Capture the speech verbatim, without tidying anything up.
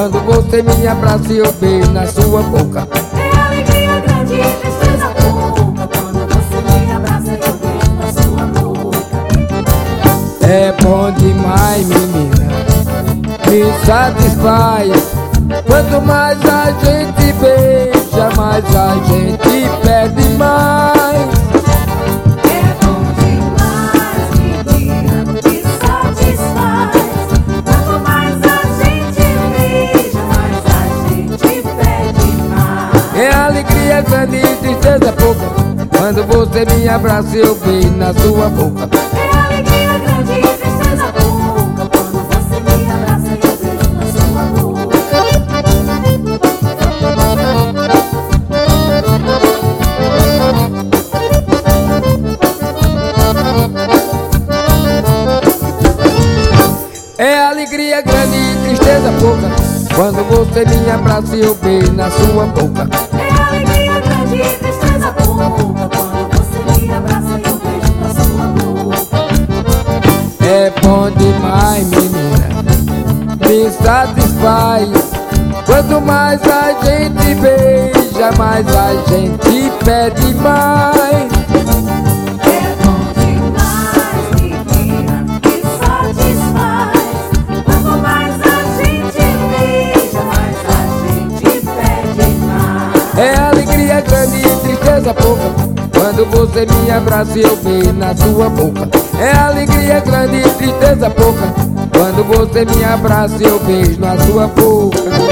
quando você me abraça e eu beijo na sua boca. É alegria grande e tristeza pouca, quando você me abraça e eu beijo na sua boca. É bom demais, menina, me satisfaz. Quanto mais a gente beija, mais a gente pede mais. É bom demais, menina, me satisfaz. Quanto mais a gente beija, mais a gente pede mais. É alegria grande e tristeza pouca, quando você me abraça e eu beijo na sua boca. É alegria grande e tristeza pouca, quando você me abraça e eu beijo na sua boca. É alegria grande e tristeza pouca, quando você me abraça e eu beijo na sua boca. É alegria grande e tristeza pouca, quando você me abraça e eu beijo na sua boca. É bom demais, menina, me satisfaz. Quanto mais a gente beija, mais a gente pede mais. É bom demais, menina, me satisfaz. Quanto mais a gente beija, mais a gente pede mais. É alegria grande e tristeza pouca, quando você me abraça e eu beijo na sua boca. É alegria grande e tristeza pouca, quando você me abraça e eu beijo na sua boca.